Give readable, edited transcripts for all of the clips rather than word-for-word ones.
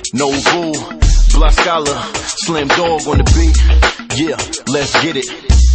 No Bull, Black Scholar, Slim Dog on the beat. Yeah, let's get it.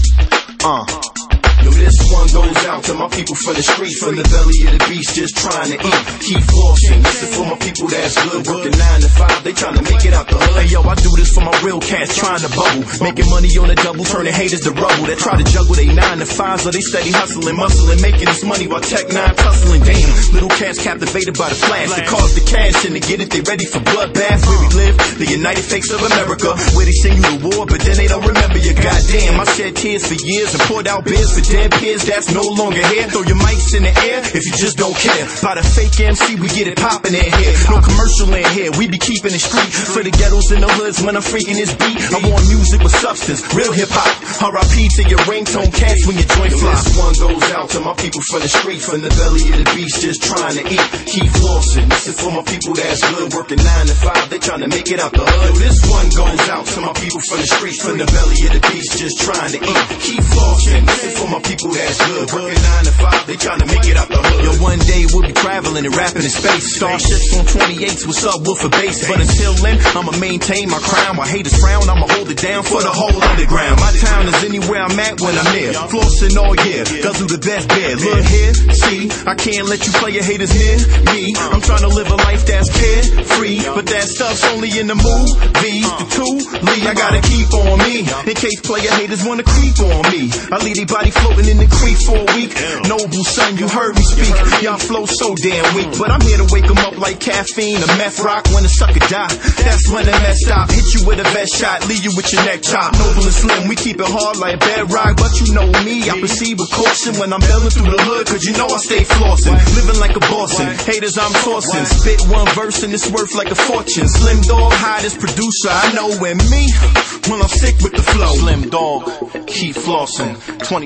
Yo, this one goes out to my people from the streets, from the belly of the beast, just trying to eat. Keep flossing. This is for my people that's good, working 9 to 5, they trying to make it out the hood. Hey yo, I do this for my real cats, trying to bubble, making money on the double, turning haters to rubble. That try to juggle they 9 to 5s, or they steady hustling, muscling, making this money while Tech 9 tussling. Damn, little cats captivated by the flash, they cause the cash and to get it, they ready for bloodbath. Where we live, the United States of America, where they sing you the war, but then they don't remember you. Goddamn, I shed tears for years and poured out beers for dead peers that's no longer here. Throw your mics in the air if you just don't care. By the fake MC, we get it poppin' in here. No commercial in here, we be keeping it street. For the ghettos and the hoods when I'm freaking this beat. I want music with substance, real hip-hop. R.I.P. to your ringtone cats when your joint fly. This one goes out to my people from the street, from the belly of the beast, just trying to eat. Keep flossing. This is for my people that's good, working 9 to 5, they trying to make it out the hood. Yo, this one goes out to my people from the streets, from the belly of the beast, just trying to eat. Keep flossing. This is for my people that's good, working 9 to 5, they trying to make it out the hood. Yo, one day we'll be traveling and rapping in space. Starships on 28s, what's up, Wolf for bass? But until then, I'ma maintain my crown. While haters frown, I'ma hold it down for the whole underground. My town is anywhere I'm at when I'm there. Flossing all year, guzzle the best beer. Look here, see, I can't let you play your haters near me. I'm trying to live a life that's carefree, but that stuff's only in the movies. The Lee, I gotta keep on me, in case player haters wanna creep on me. I leave their body floating in the creek for a week. Noble son, you heard me speak. Y'all flow so damn weak, but I'm here to wake them up like caffeine or meth rock. When a sucker die, that's when the mess stop. Hit you with a vest shot, leave you with your neck chopped. Noble and slim, we keep it hard like bedrock. But you know me, I proceed with caution when I'm belling through the hood, cause you know I stay flossing, living like a bossin'. Haters I'm tossing, spit one verse and it's worth like a fortune. Slim Dog, hottest producer I know, and me, when I'm sick with the flow. Slim Dog, keep flossing.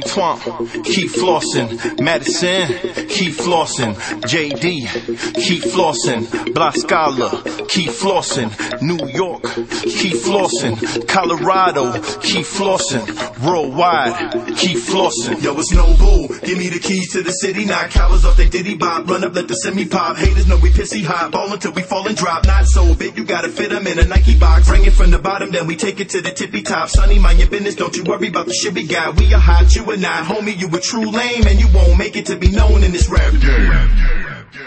2020, keep flossing. Madison, keep flossing. JD, keep flossing. Black Scholar, keep flossing. New York, keep flossing. Colorado, keep flossing. Worldwide, keep flossing. Yo, it's no bull. Give me the keys to the city. Knock cowards off they diddy bop. Run up, let the semi-pop. Haters know we pissy hot. Ball until we fall and drop. Not so big, you gotta fit them in a Nike box. Bring it from the bottom, then we take it to the tippy top. Sonny, mind your business, don't you worry about the shit we got. We are hot, you are not. Homie, you a true lame, and you won't make it to be known in this rap game.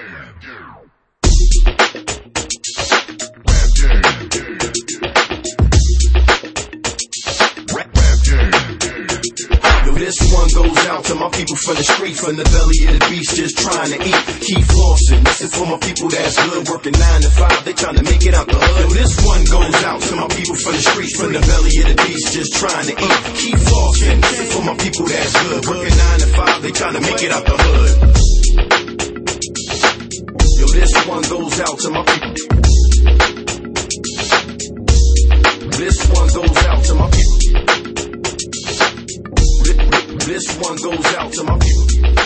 This one goes out to my people from the streets, from the belly of the beast, just trying to eat. Keep flossing. This is for my people that's good, working 9 to 5, they trying to make it out the hood. Yo, this one goes out to my people from the streets, from the belly of the beast, just trying to eat. Keep flossing. This is for my people that's good, working 9 to 5, they trying to make it out the hood. Yo, this one goes out to my people. This one goes out to my people. This one goes out to my people.